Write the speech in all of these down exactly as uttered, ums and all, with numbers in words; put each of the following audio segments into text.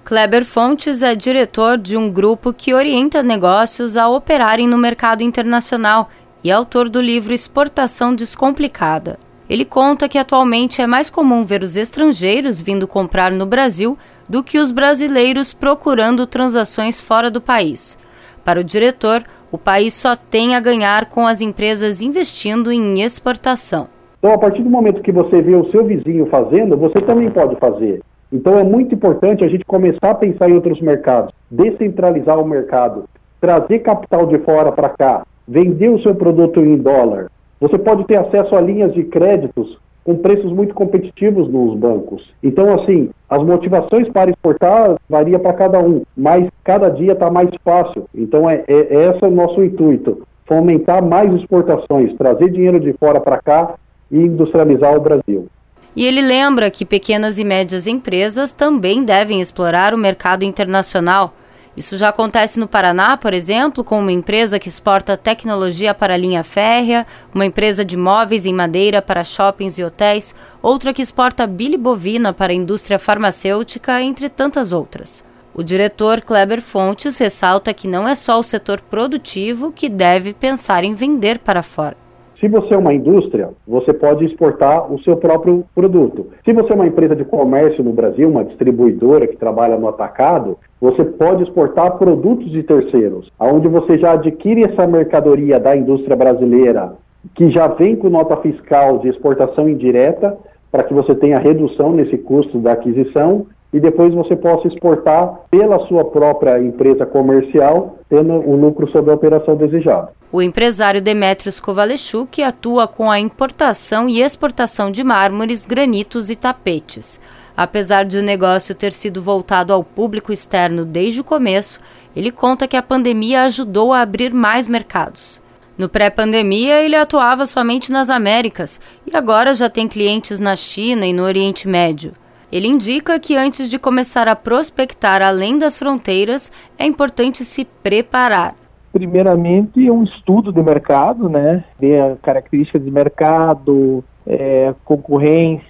Kleber Fontes é diretor de um grupo que orienta negócios a operarem no mercado internacional e autor do livro Exportação Descomplicada. Ele conta que atualmente é mais comum ver os estrangeiros vindo comprar no Brasil do que os brasileiros procurando transações fora do país. Para o diretor, o país só tem a ganhar com as empresas investindo em exportação. Então, a partir do momento que você vê o seu vizinho fazendo, você também pode fazer. Então, é muito importante a gente começar a pensar em outros mercados, descentralizar o mercado, trazer capital de fora para cá, vender o seu produto em dólar. Você pode ter acesso a linhas de créditos com preços muito competitivos nos bancos. Então, assim, as motivações para exportar varia para cada um, mas cada dia está mais fácil. Então, é, é esse é o nosso intuito, fomentar mais exportações, trazer dinheiro de fora para cá e industrializar o Brasil. E ele lembra que pequenas e médias empresas também devem explorar o mercado internacional. Isso já acontece no Paraná, por exemplo, com uma empresa que exporta tecnologia para a linha férrea, uma empresa de móveis em madeira para shoppings e hotéis, outra que exporta bile bovina para a indústria farmacêutica, entre tantas outras. O diretor Kleber Fontes ressalta que não é só o setor produtivo que deve pensar em vender para fora. Se você é uma indústria, você pode exportar o seu próprio produto. Se você é uma empresa de comércio no Brasil, uma distribuidora que trabalha no atacado, você pode exportar produtos de terceiros, onde você já adquire essa mercadoria da indústria brasileira, que já vem com nota fiscal de exportação indireta, para que você tenha redução nesse custo da aquisição, e depois você possa exportar pela sua própria empresa comercial, tendo o lucro sobre a operação desejada. O empresário Demetrios Kovalechuk atua com a importação e exportação de mármores, granitos e tapetes. Apesar de o negócio ter sido voltado ao público externo desde o começo, ele conta que a pandemia ajudou a abrir mais mercados. No pré-pandemia, ele atuava somente nas Américas e agora já tem clientes na China e no Oriente Médio. Ele indica que antes de começar a prospectar além das fronteiras, é importante se preparar. Primeiramente, um estudo de mercado, né? Ver a característica de mercado, é, concorrência,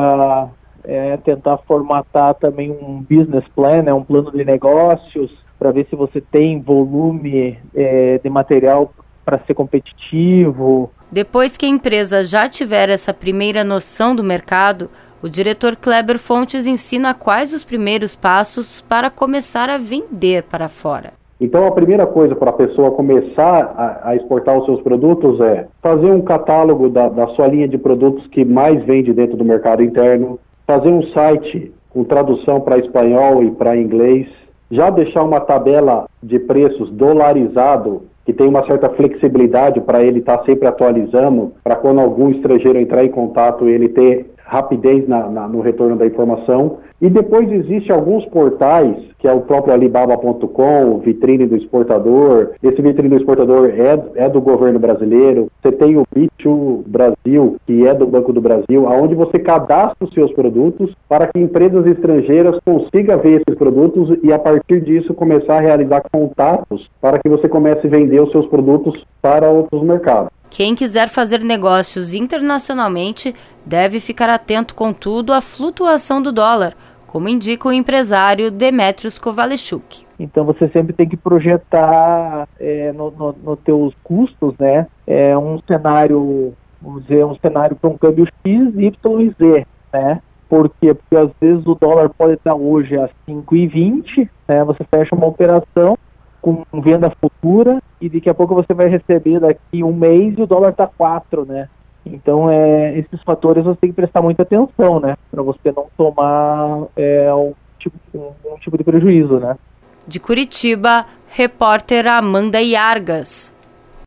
é, tentar formatar também um business plan, né? Um plano de negócios, para ver se você tem volume é, de material para ser competitivo. Depois que a empresa já tiver essa primeira noção do mercado, o diretor Kleber Fontes ensina quais os primeiros passos para começar a vender para fora. Então, a primeira coisa para a pessoa começar a, a exportar os seus produtos é fazer um catálogo da, da sua linha de produtos que mais vende dentro do mercado interno, fazer um site com tradução para espanhol e para inglês, já deixar uma tabela de preços dolarizado, que tem uma certa flexibilidade para ele estar tá sempre atualizando, para quando algum estrangeiro entrar em contato, ele ter rapidez na, na, no retorno da informação. E depois existe alguns portais, que é o próprio Alibaba ponto com, o Vitrine do Exportador. Esse Vitrine do Exportador é, é do governo brasileiro. Você tem o B dois Brasil, que é do Banco do Brasil, onde você cadastra os seus produtos para que empresas estrangeiras consigam ver esses produtos e, a partir disso, começar a realizar contatos para que você comece a vender os seus produtos para outros mercados. Quem quiser fazer negócios internacionalmente deve ficar atento, contudo, à flutuação do dólar, como indica o empresário Demetrios Kovalechuk. Então você sempre tem que projetar é, no, no, no teus custos, né, é, um cenário, vamos dizer, um cenário para um câmbio X, Y e Z, né? Por quê? Porque às vezes o dólar pode estar hoje a cinco e vinte, né? Você fecha uma operação com venda futura e daqui a pouco você vai receber daqui um mês e o dólar está quatro, né? Então, é, esses fatores você tem que prestar muita atenção, né? Para você não tomar é, um, tipo, um, um tipo de prejuízo, né? De Curitiba, repórter Amanda Iargas.